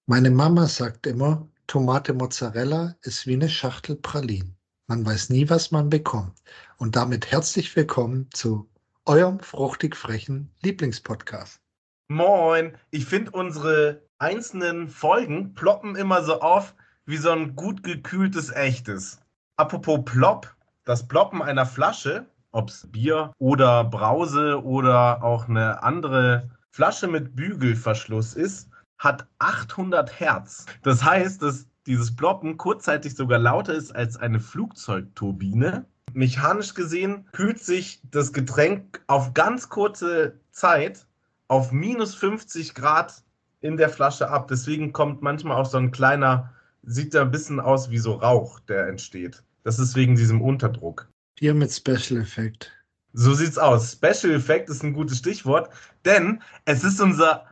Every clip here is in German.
Meine Mama sagt immer, Tomate Mozzarella ist wie eine Schachtel Pralinen. Man weiß nie, was man bekommt. Und damit herzlich willkommen zu eurem fruchtig frechen Lieblingspodcast. Moin, ich finde unsere einzelnen Folgen ploppen immer so auf wie so ein gut gekühltes Echtes. Apropos Plopp, das Ploppen einer Flasche, ob es Bier oder Brause oder auch eine andere Flasche mit Bügelverschluss ist, hat 800 Hertz. Das heißt, dass dieses Ploppen kurzzeitig sogar lauter ist als eine Flugzeugturbine. Mechanisch gesehen kühlt sich das Getränk auf ganz kurze Zeit auf minus 50 Grad in der Flasche ab. Deswegen kommt manchmal auch so ein kleiner, sieht da ein bisschen aus wie so Rauch, der entsteht. Das ist wegen diesem Unterdruck. Hier mit Special Effekt. So sieht's aus. Special Effect ist ein gutes Stichwort, denn es ist unser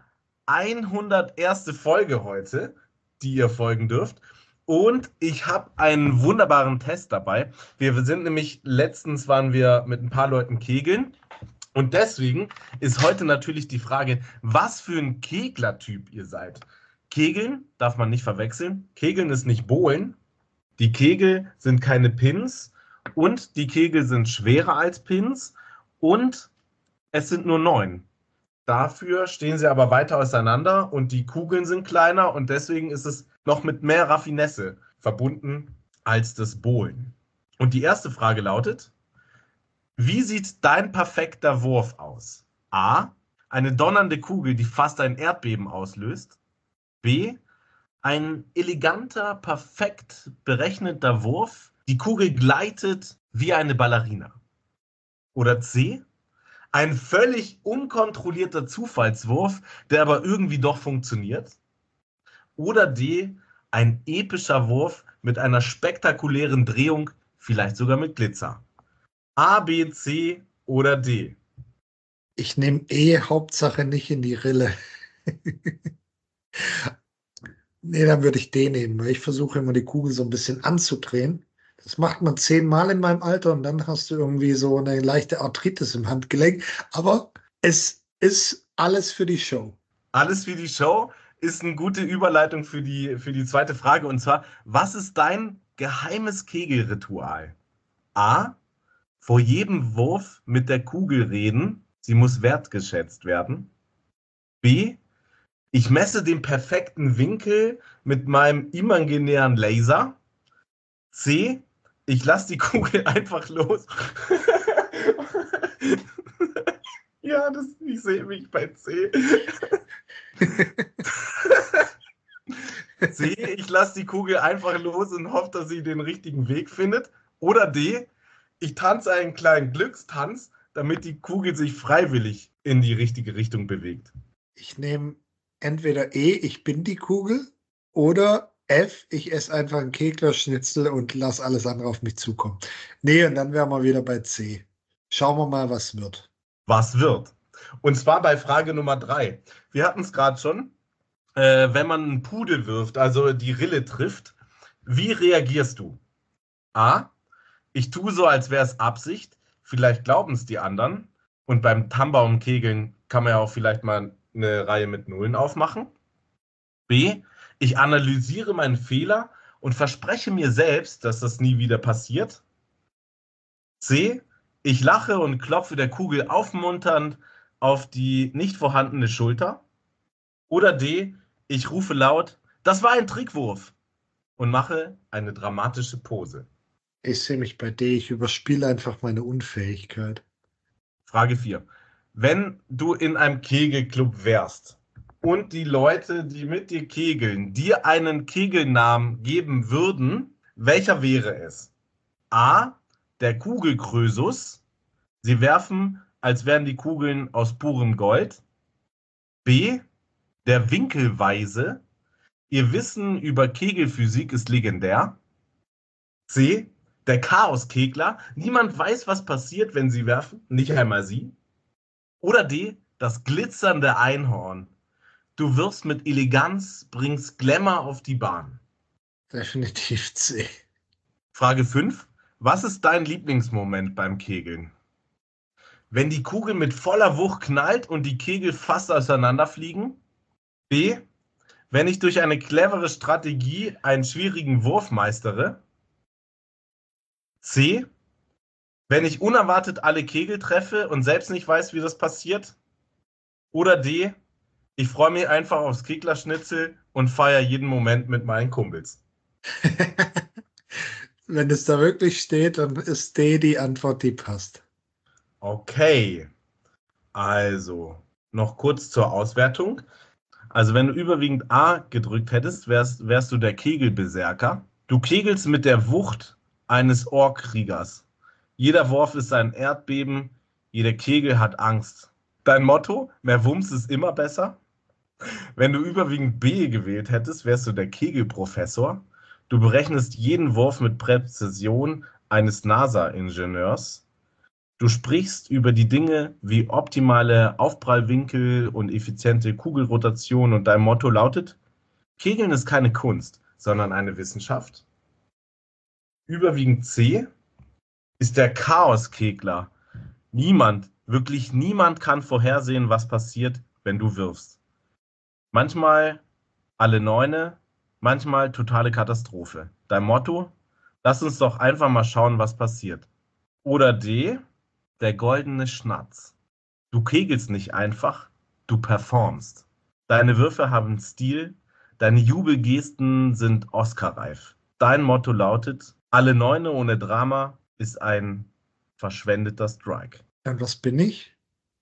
101. Folge heute, die ihr folgen dürft. Und ich habe einen wunderbaren Test dabei. Wir sind nämlich, letztens waren wir mit ein paar Leuten kegeln. Und deswegen ist heute natürlich die Frage, was für ein Keglertyp ihr seid. Kegeln darf man nicht verwechseln. Kegeln ist nicht Bowlen. Die Kegel sind keine Pins und die Kegel sind schwerer als Pins und es sind nur 9. Dafür stehen sie aber weiter auseinander und die Kugeln sind kleiner und deswegen ist es noch mit mehr Raffinesse verbunden als das Bowlen. Und die erste Frage lautet: Wie sieht dein perfekter Wurf aus? A. Eine donnernde Kugel, die fast ein Erdbeben auslöst. B. Ein eleganter, perfekt berechneter Wurf. Die Kugel gleitet wie eine Ballerina. Oder C. Ein völlig unkontrollierter Zufallswurf, der aber irgendwie doch funktioniert. Oder D. Ein epischer Wurf mit einer spektakulären Drehung, vielleicht sogar mit Glitzer. A, B, C oder D. Ich nehme Hauptsache nicht in die Rille. Nee, dann würde ich den nehmen, weil ich versuche immer die Kugel so ein bisschen anzudrehen. Das macht man 10-mal in meinem Alter und dann hast du irgendwie so eine leichte Arthritis im Handgelenk. Aber es ist alles für die Show. Alles wie die Show ist eine gute Überleitung für die zweite Frage. Und zwar, was ist dein geheimes Kegelritual? A. Vor jedem Wurf mit der Kugel reden. Sie muss wertgeschätzt werden. B. Ich messe den perfekten Winkel mit meinem imaginären Laser. C. Ich lasse die Kugel einfach los. Ja, ich sehe mich bei C. C. Ich lasse die Kugel einfach los und hoffe, dass sie den richtigen Weg findet. Oder D. Ich tanze einen kleinen Glückstanz, damit die Kugel sich freiwillig in die richtige Richtung bewegt. Ich nehme entweder ich bin die Kugel oder F, ich esse einfach einen Keglerschnitzel und lasse alles andere auf mich zukommen. Nee, und dann wären wir wieder bei C. Schauen wir mal, was wird. Was wird? Und zwar bei Frage Nummer 3. Wir hatten es gerade schon. Wenn man einen Pudel wirft, also die Rille trifft, wie reagierst du? A. Ich tue so, als wäre es Absicht. Vielleicht glauben es die anderen. Und beim Tannbaumkegeln kann man ja auch vielleicht mal eine Reihe mit Nullen aufmachen. B. Ich analysiere meinen Fehler und verspreche mir selbst, dass das nie wieder passiert. C. Ich lache und klopfe der Kugel aufmunternd auf die nicht vorhandene Schulter. Oder D. Ich rufe laut, das war ein Trickwurf und mache eine dramatische Pose. Ich sehe mich bei D. Ich überspiele einfach meine Unfähigkeit. Frage 4. Wenn du in einem Kegelclub wärst und die Leute, die mit dir kegeln, dir einen Kegelnamen geben würden, welcher wäre es? A. Der Kugelkrösus. Sie werfen, als wären die Kugeln aus purem Gold. B. Der Winkelweise. Ihr Wissen über Kegelphysik ist legendär. C. Der Chaoskegler. Niemand weiß, was passiert, wenn sie werfen. Nicht einmal sie. Oder D. Das glitzernde Einhorn. Du wirfst mit Eleganz, bringst Glamour auf die Bahn. Definitiv C. Frage 5. Was ist dein Lieblingsmoment beim Kegeln? Wenn die Kugel mit voller Wucht knallt und die Kegel fast auseinanderfliegen. B. Wenn ich durch eine clevere Strategie einen schwierigen Wurf meistere. C. Wenn ich unerwartet alle Kegel treffe und selbst nicht weiß, wie das passiert. Oder D. Ich freue mich einfach aufs Keglerschnitzel und feiere jeden Moment mit meinen Kumpels. Wenn es da wirklich steht, dann ist D die Antwort, die passt. Okay, also noch kurz zur Auswertung. Also wenn du überwiegend A gedrückt hättest, wärst du der Kegelberserker. Du kegelst mit der Wucht eines Ohrkriegers. Jeder Wurf ist ein Erdbeben, jeder Kegel hat Angst. Dein Motto, mehr Wumms ist immer besser. Wenn du überwiegend B gewählt hättest, wärst du der Kegelprofessor. Du berechnest jeden Wurf mit Präzision eines NASA-Ingenieurs. Du sprichst über die Dinge wie optimale Aufprallwinkel und effiziente Kugelrotation und dein Motto lautet: Kegeln ist keine Kunst, sondern eine Wissenschaft. Überwiegend C ist der Chaoskegler. Niemand, wirklich niemand kann vorhersehen, was passiert, wenn du wirfst. Manchmal alle Neune, manchmal totale Katastrophe. Dein Motto: Lass uns doch einfach mal schauen, was passiert. Oder D, der goldene Schnatz. Du kegelst nicht einfach, du performst. Deine Würfe haben Stil, deine Jubelgesten sind Oscar-reif. Dein Motto lautet: Alle Neune ohne Drama ist ein verschwendeter Strike. Und was bin ich?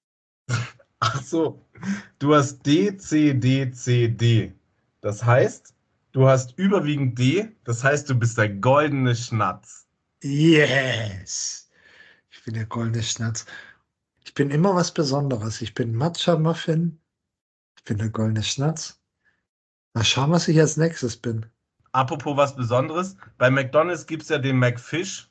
Ach so, du hast D, C, D, C, D. Das heißt, du hast überwiegend D, das heißt, du bist der goldene Schnatz. Yes! Ich bin der goldene Schnatz. Ich bin immer was Besonderes. Ich bin Matcha-Muffin. Ich bin der goldene Schnatz. Mal schauen, was ich als nächstes bin. Apropos was Besonderes, bei McDonald's gibt es ja den McFish.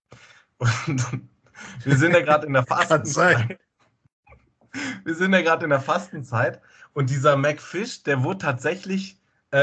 Und wir sind ja gerade in der Kann sein. Fastenzeit. Wir sind ja gerade in der Fastenzeit und dieser McFish, der wurde tatsächlich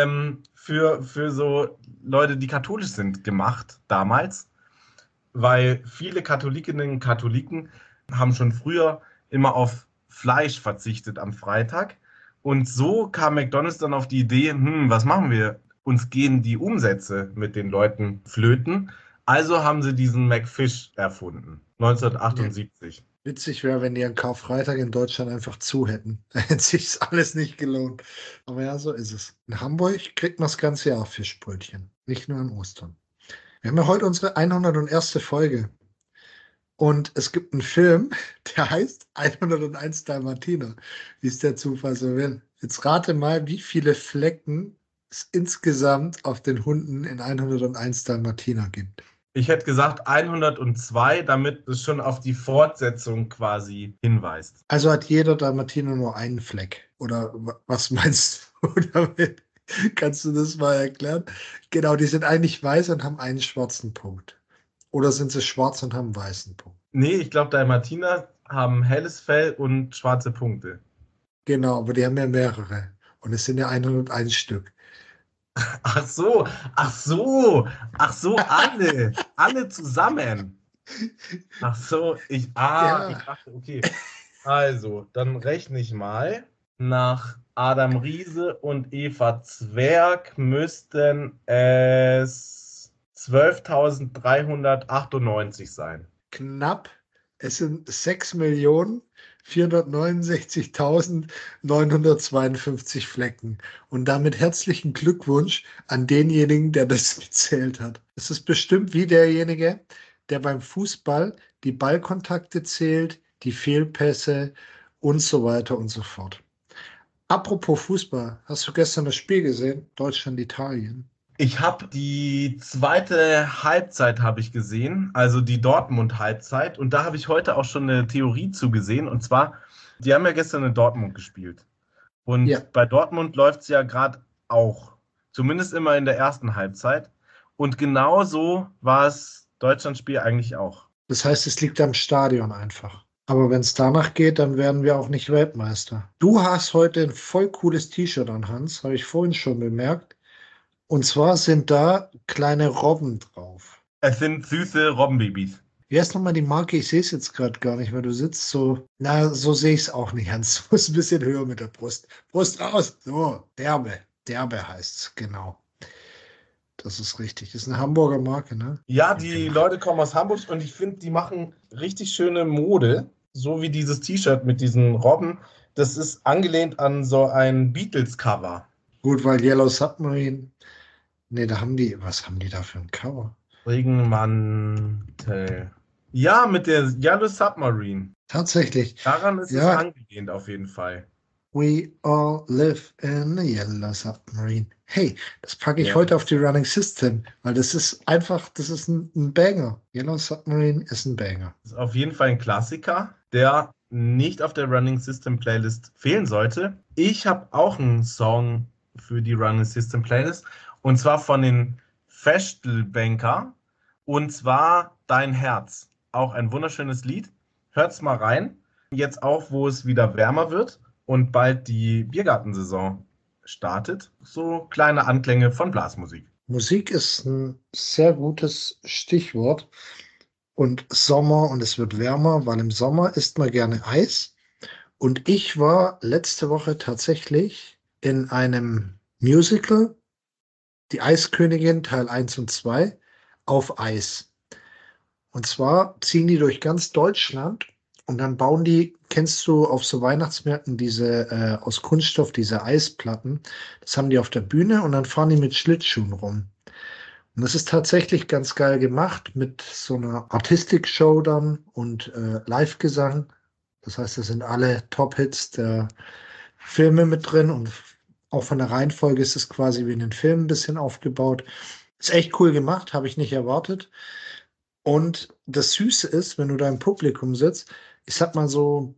für so Leute, die katholisch sind, gemacht damals, weil viele Katholikinnen und Katholiken haben schon früher immer auf Fleisch verzichtet am Freitag. Und so kam McDonald's dann auf die Idee, was machen wir? Uns gehen die Umsätze mit den Leuten flöten. Also haben sie diesen McFish erfunden, 1978. Witzig wäre, wenn die an Karfreitag in Deutschland einfach zu hätten. Da hätte sich alles nicht gelohnt. Aber ja, so ist es. In Hamburg kriegt man das ganze Jahr Fischbrötchen. Nicht nur an Ostern. Wir haben ja heute unsere 101. Folge. Und es gibt einen Film, der heißt 101 Dalmatiner, wie es der Zufall so will. Jetzt rate mal, wie viele Flecken es insgesamt auf den Hunden in 101 Dalmatiner gibt. Ich hätte gesagt 102, damit es schon auf die Fortsetzung quasi hinweist. Also hat jeder Dalmatiner nur einen Fleck. Oder was meinst du damit? Kannst du das mal erklären? Genau, die sind eigentlich weiß und haben einen schwarzen Punkt. Oder sind sie schwarz und haben einen weißen Punkt? Nee, ich glaube, Dalmatiner haben helles Fell und schwarze Punkte. Genau, aber die haben ja mehrere. Und es sind ja 101 Stück. Ach so, ach so, ach so, alle zusammen. Ach so, ich Ja, dachte, okay. Also, dann rechne ich mal. Nach Adam Riese und Eva Zwerg müssten es 12.398 sein. knapp. Es sind 6.469.952 Flecken. Und damit herzlichen Glückwunsch an denjenigen, der das gezählt hat. Es ist bestimmt wie derjenige, der beim Fußball die Ballkontakte zählt, die Fehlpässe und so weiter und so fort. Apropos Fußball, hast du gestern das Spiel gesehen? Deutschland-Italien. Ich habe die zweite Halbzeit habe ich gesehen, also die Dortmund-Halbzeit. Und da habe ich heute auch schon eine Theorie zugesehen. Und zwar, die haben ja gestern in Dortmund gespielt. Ja, Und bei Dortmund läuft es ja gerade auch. Zumindest immer in der ersten Halbzeit. Und genauso war es Deutschlandspiel eigentlich auch. das heißt, es liegt am Stadion einfach. Aber wenn es danach geht, dann werden wir auch nicht Weltmeister. Du hast heute ein voll cooles T-Shirt an, Hans, habe ich vorhin schon bemerkt. Und zwar sind da kleine Robben drauf. Es sind süße Robbenbabys. Wie heißt nochmal die Marke? Ich sehe es jetzt gerade gar nicht, weil du sitzt so. Na, so sehe ich es auch nicht, Hans. Du musst ein bisschen höher mit der Brust. Brust raus. So, derbe. Derbe heißt's, genau. Das ist richtig. Das ist eine Hamburger Marke, ne? Ja, Und die Leute kommen aus Hamburg und ich finde, die machen richtig schöne Mode. So wie dieses T-Shirt mit diesen Robben. Das ist angelehnt an so ein Beatles-Cover. gut, weil Yellow Submarine, ne, was haben die da für ein Cover? Regenmantel. Ja, mit der Yellow Submarine. Tatsächlich, Daran ist es ja, angelehnt auf jeden Fall. we all live in a Yellow Submarine. Hey, das packe ich Ja. heute auf die Running System, weil das ist einfach, das ist ein Banger. Yellow Submarine ist ein Banger. Ist auf jeden Fall ein Klassiker, der nicht auf der Running System Playlist fehlen sollte. Ich habe auch einen Song für die Running System Playlist und zwar von den Festelbanker und zwar Dein Herz. Auch ein wunderschönes Lied. Hört's mal rein. Jetzt auch, wo es wieder wärmer wird und bald die Biergartensaison startet. So kleine Anklänge von Blasmusik. Musik ist ein sehr gutes Stichwort. Und Sommer und es wird wärmer, weil im Sommer isst man gerne Eis. Und ich war letzte Woche tatsächlich in einem Musical, Die Eiskönigin Teil 1 und 2, auf Eis. Und zwar ziehen die durch ganz Deutschland und dann bauen die, kennst du auf so Weihnachtsmärkten diese aus Kunststoff, diese Eisplatten. Das haben die auf der Bühne und dann fahren die mit Schlittschuhen rum. Und das ist tatsächlich ganz geil gemacht mit so einer Artistik-Show dann und Live-Gesang. Das heißt, da sind alle Top-Hits der Filme mit drin und auch von der Reihenfolge ist es quasi wie in den Filmen ein bisschen aufgebaut. Ist echt cool gemacht, habe ich nicht erwartet. Und das Süße ist, wenn du da im Publikum sitzt, ich sag mal so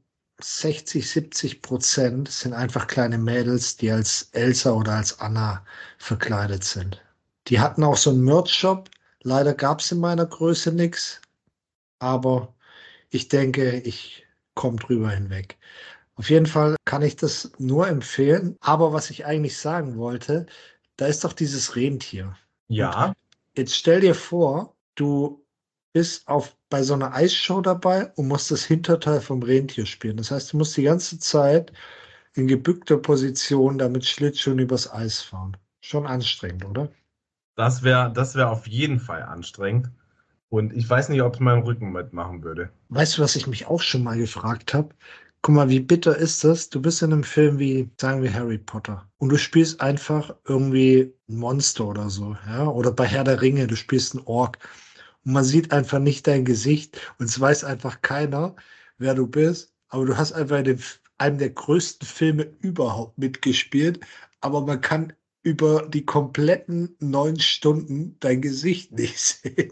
60, 70% sind einfach kleine Mädels, die als Elsa oder als Anna verkleidet sind. Die hatten auch so einen Merch-Shop. Leider gab es in meiner Größe nichts, aber ich denke, ich komme drüber hinweg. Auf jeden Fall kann ich das nur empfehlen. Aber was ich eigentlich sagen wollte, da ist doch dieses Rentier. Und Ja, jetzt stell dir vor, du bist bei so einer Eisshow dabei und musst das Hinterteil vom Rentier spielen. Das heißt, du musst die ganze Zeit in gebückter Position damit Schlittschuhen übers Eis fahren. Schon anstrengend, oder? das wär auf jeden Fall anstrengend. Und ich weiß nicht, ob es meinem Rücken mitmachen würde. Weißt du, was ich mich auch schon mal gefragt habe? Guck mal, wie bitter ist das? Du bist in einem Film wie, sagen wir, Harry Potter und du spielst einfach irgendwie ein Monster oder so, ja? Oder bei Herr der Ringe, du spielst einen Ork und man sieht einfach nicht dein Gesicht und es weiß einfach keiner, wer du bist, aber du hast einfach in einem der größten Filme überhaupt mitgespielt, aber man kann über die kompletten 9 Stunden dein Gesicht nicht sehen.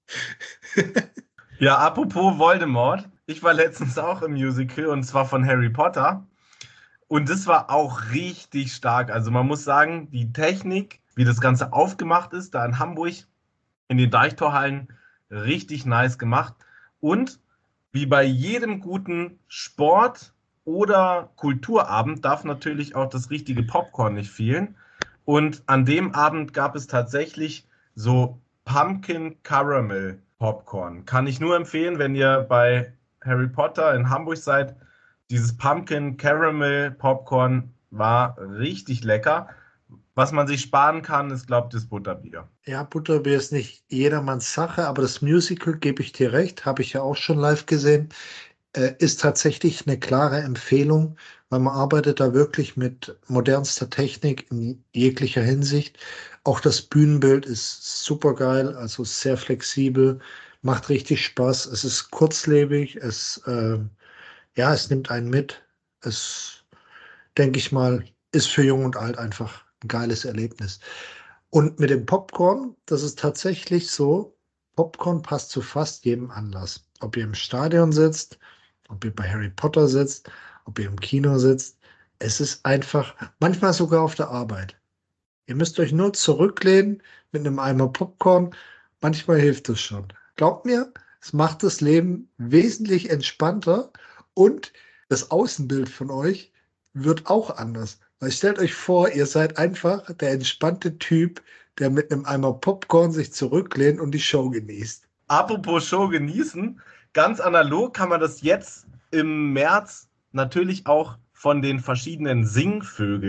Ja, apropos Voldemort. Ich war letztens auch im Musical und zwar von Harry Potter. Und das war auch richtig stark. Also man muss sagen, die Technik, wie das Ganze aufgemacht ist, da in Hamburg in den Deichtorhallen, richtig nice gemacht. Und wie bei jedem guten Sport- oder Kulturabend darf natürlich auch das richtige Popcorn nicht fehlen. Und an dem Abend gab es tatsächlich so Pumpkin Caramel Popcorn. Kann ich nur empfehlen, wenn ihr bei Harry Potter in Hamburg seid. Dieses Pumpkin Caramel Popcorn war richtig lecker. Was man sich sparen kann, ist, glaube ich, das Butterbier. Ja, Butterbier ist nicht jedermanns Sache, aber das Musical, gebe ich dir recht, habe ich ja auch schon live gesehen, ist tatsächlich eine klare Empfehlung, weil man arbeitet da wirklich mit modernster Technik in jeglicher Hinsicht. Auch das Bühnenbild ist super geil, also sehr flexibel, macht richtig Spaß. Es ist kurzlebig, ja, es nimmt einen mit. Es, denke ich mal, ist für Jung und Alt einfach ein geiles Erlebnis. Und mit dem Popcorn, das ist tatsächlich so, Popcorn passt zu fast jedem Anlass. Ob ihr im Stadion sitzt, ob ihr bei Harry Potter sitzt, ob ihr im Kino sitzt. Es ist einfach, manchmal sogar auf der Arbeit. Ihr müsst euch nur zurücklehnen mit einem Eimer Popcorn. Manchmal hilft es schon. Glaubt mir, es macht das Leben wesentlich entspannter und das Außenbild von euch wird auch anders. Weil stellt euch vor, ihr seid einfach der entspannte Typ, der mit einem Eimer Popcorn sich zurücklehnt und die Show genießt. Apropos Show genießen, ganz analog kann man das jetzt im März natürlich auch von den verschiedenen Singvögeln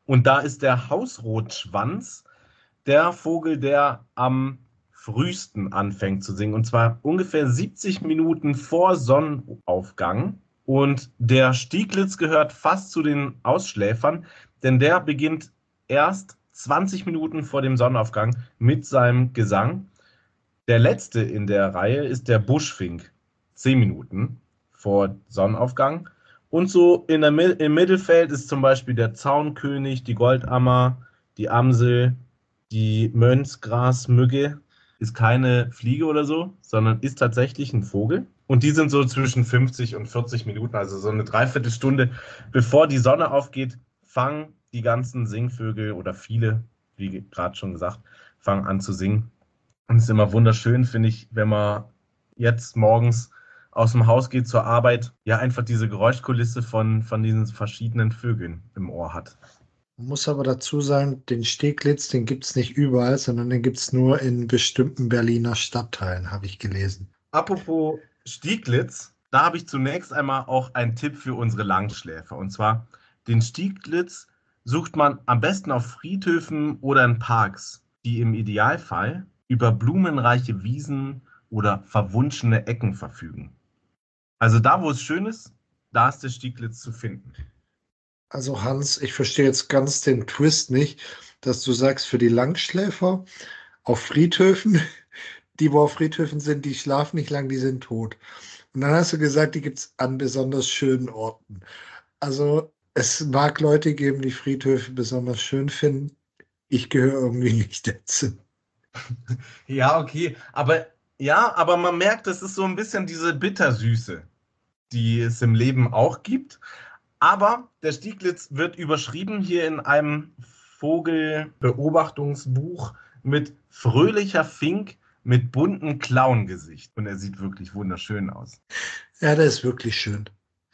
Und da ist der Hausrotschwanz der Vogel, der am frühesten anfängt zu singen. Und zwar ungefähr 70 Minuten vor Sonnenaufgang. Und der Stieglitz gehört fast zu den Ausschläfern, denn der beginnt erst 20 Minuten vor dem Sonnenaufgang mit seinem Gesang. Der letzte in der Reihe ist der Buschfink, 10 Minuten vor Sonnenaufgang. Und so im Mittelfeld ist zum Beispiel der Zaunkönig, die Goldammer, die Amsel, die Mönchsgrasmücke. Ist keine Fliege oder so, sondern ist tatsächlich ein Vogel. Und die sind so zwischen 50 und 40 Minuten, also so eine Dreiviertelstunde, bevor die Sonne aufgeht, fangen die ganzen Singvögel oder viele, wie gerade schon gesagt, fangen an zu singen. Und es ist immer wunderschön, finde ich, wenn man jetzt morgens aus dem Haus geht zur Arbeit, ja einfach diese Geräuschkulisse von diesen verschiedenen Vögeln im Ohr hat. Man muss aber dazu sagen, den Steglitz, den gibt es nicht überall, sondern den gibt es nur in bestimmten Berliner Stadtteilen, habe ich gelesen. Apropos Stieglitz, da habe ich zunächst einmal auch einen Tipp für unsere Langschläfer. Und zwar, den Stieglitz sucht man am besten auf Friedhöfen oder in Parks, die im Idealfall über blumenreiche Wiesen oder verwunschene Ecken verfügen. Also da, wo es schön ist, da ist der Stieglitz zu finden. Also Hans, ich verstehe jetzt ganz den Twist nicht, dass du sagst, für die Langschläfer auf Friedhöfen, die, wo auf Friedhöfen sind, die schlafen nicht lang, die sind tot. Und dann hast du gesagt, die gibt es an besonders schönen Orten. Also es mag Leute geben, die Friedhöfe besonders schön finden. Ich gehöre irgendwie nicht dazu. Ja, okay. Aber man merkt, es ist so ein bisschen diese Bittersüße, die es im Leben auch gibt. Aber der Stieglitz wird überschrieben hier in einem Vogelbeobachtungsbuch mit fröhlicher Fink mit buntem Clowngesicht. Und er sieht wirklich wunderschön aus. Ja, der ist wirklich schön.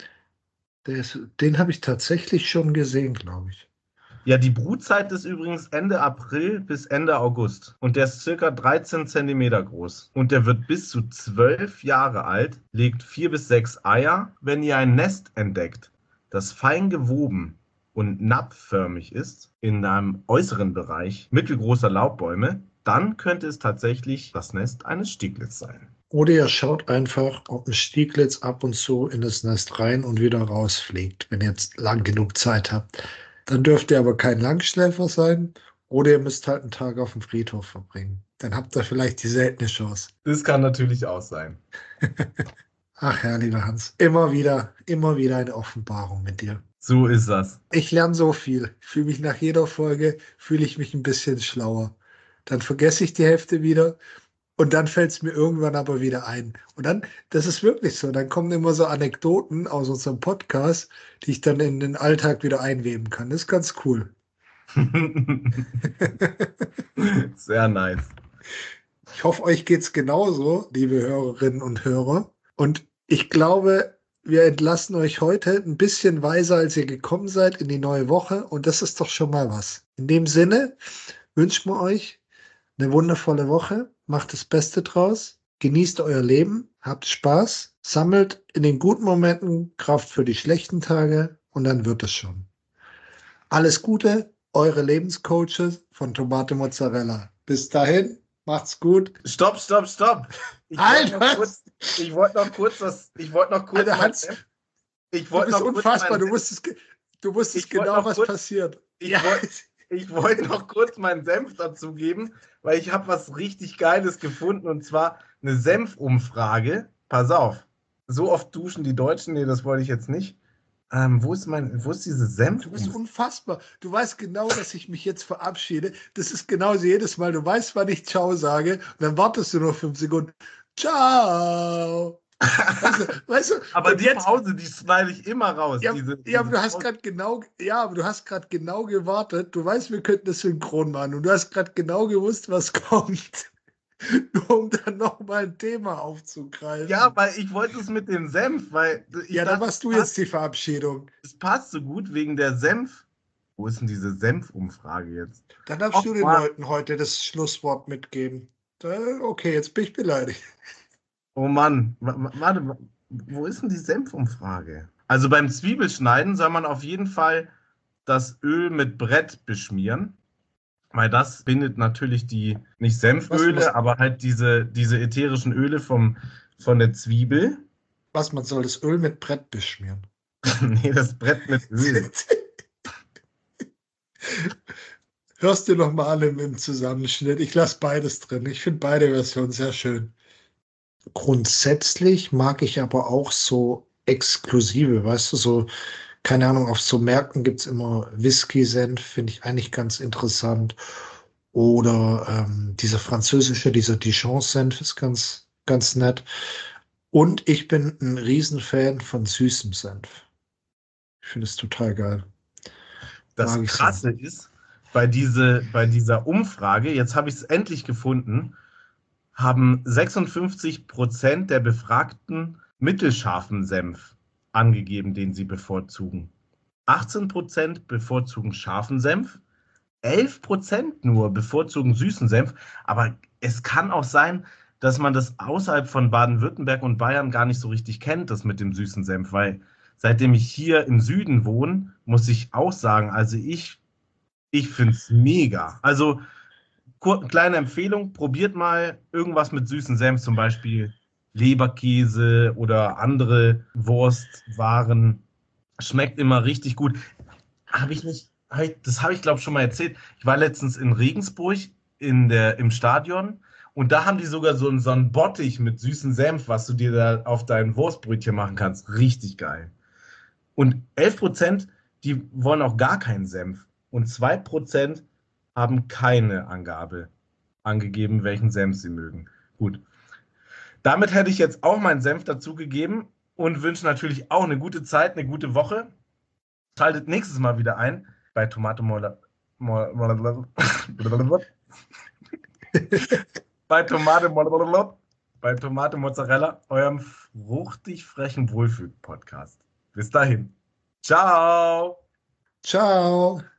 Den habe ich tatsächlich schon gesehen, glaube ich. Ja, die Brutzeit ist übrigens Ende April bis Ende August. Und der ist circa 13 Zentimeter groß. Und der wird bis zu 12 Jahre alt, legt 4 bis 6 Eier. Wenn ihr ein Nest entdeckt, das fein gewoben und nappförmig ist, in einem äußeren Bereich mittelgroßer Laubbäume, dann könnte es tatsächlich das Nest eines Stieglitz sein. Oder ihr schaut einfach, ob ein Stieglitz ab und zu in das Nest rein und wieder rausfliegt, wenn ihr jetzt lang genug Zeit habt. Dann dürft ihr aber kein Langschläfer sein oder ihr müsst halt einen Tag auf dem Friedhof verbringen. Dann habt ihr vielleicht die seltene Chance. Das kann natürlich auch sein. Ach ja, lieber Hans, immer wieder eine Offenbarung mit dir. So ist das. Ich lerne so viel. Fühle mich nach jeder Folge, fühle ich mich ein bisschen schlauer. Dann vergesse ich die Hälfte wieder und dann fällt es mir irgendwann aber wieder ein. Und dann, das ist wirklich so, dann kommen immer so Anekdoten aus unserem Podcast, die ich dann in den Alltag wieder einweben kann. Das ist ganz cool. Sehr nice. Ich hoffe, euch geht's genauso, liebe Hörerinnen und Hörer. Und ich glaube, wir entlassen euch heute ein bisschen weiser, als ihr gekommen seid, in die neue Woche. Und das ist doch schon mal was. In dem Sinne wünschen wir euch eine wundervolle Woche. Macht das Beste draus. Genießt euer Leben. Habt Spaß. Sammelt in den guten Momenten Kraft für die schlechten Tage. Und dann wird es schon. Alles Gute, eure Lebenscoaches von Tomate Mozzarella. Bis dahin, macht's gut. Stopp, stopp, stopp. Ich wollte noch kurz, ich wollte noch kurz was, ich wollte noch kurz, Alter, Hans, ich du wollte bist noch kurz unfassbar. meinen- Du wusstest Ich wollte genau, noch was kurz- passiert. ich wollte, ich wollte noch kurz meinen Senf dazugeben, weil ich habe was richtig Geiles gefunden und zwar eine Senfumfrage. Pass auf, so oft duschen die Deutschen, nee, das wollte ich jetzt nicht. Wo ist diese Du bist Senfumfrage? unfassbar. Du weißt genau, dass ich mich jetzt verabschiede. Das ist genauso jedes Mal. Du weißt, wann ich Ciao sage. Und dann wartest du noch 5 Sekunden. Ciao. Weißt du, Aber und die jetzt, Pause, die schneide ich immer raus. ja, Diese ja, aber du hast Pause. gerade genau, ja, aber du hast gerade genau gewartet. Du weißt, wir könnten das synchron machen. Und du hast gerade genau gewusst, was kommt. Nur um dann nochmal ein Thema aufzugreifen. Ja, weil ich wollte es mit dem Senf, weil ich Ja, dann dachte, machst du jetzt die Verabschiedung. es passt so gut wegen der Senf. Wo ist denn diese Senfumfrage jetzt? Dann darfst Och, du den Mann. Leuten heute das Schlusswort mitgeben. Okay, jetzt bin ich beleidigt. Oh Mann, warte, wo ist denn die Senfumfrage? Also beim Zwiebelschneiden soll man auf jeden Fall das Öl mit Brett beschmieren, weil das bindet natürlich nicht Senföle, Was, aber halt diese ätherischen Öle von der Zwiebel. man soll das Öl mit Brett beschmieren. Nee, das Brett mit Öl. Hörst du noch mal an im Zusammenschnitt. Ich lasse beides drin. Ich finde beide Versionen sehr schön. Grundsätzlich mag ich aber auch so exklusive, weißt du, so, keine Ahnung, auf so Märkten gibt es immer Whisky-Senf, finde ich eigentlich ganz interessant. Oder dieser französische, dieser Dijon-Senf ist ganz nett. Und ich bin ein Riesenfan von süßem Senf. Ich finde es total geil. Das Mag ich sehr. Krasse ist, bei dieser Umfrage, jetzt habe ich es endlich gefunden, haben 56% der Befragten mittelscharfen Senf angegeben, den sie bevorzugen. 18% bevorzugen scharfen Senf, 11% nur bevorzugen süßen Senf. Aber es kann auch sein, dass man das außerhalb von Baden-Württemberg und Bayern gar nicht so richtig kennt, das mit dem süßen Senf, weil seitdem ich hier im Süden wohne, muss ich auch sagen, also ich finde es mega. Also kleine Empfehlung, probiert mal irgendwas mit süßen Senf, zum Beispiel Leberkäse oder andere Wurstwaren. Schmeckt immer richtig gut. Habe ich nicht, das habe ich glaube schon mal erzählt. Ich war letztens in Regensburg im Stadion und da haben die sogar so einen Bottich mit süßen Senf, was du dir da auf dein Wurstbrötchen machen kannst. Richtig geil. Und 11%, die wollen auch gar keinen Senf. Und 2% haben keine Angabe angegeben, welchen Senf sie mögen. Gut. Damit hätte ich jetzt auch meinen Senf dazugegeben und wünsche natürlich auch eine gute Zeit, eine gute Woche. Schaltet nächstes Mal wieder ein bei bei bei Tomate Mozzarella, eurem fruchtig frechen Wohlfühl-Podcast. Bis dahin. Ciao! Ciao.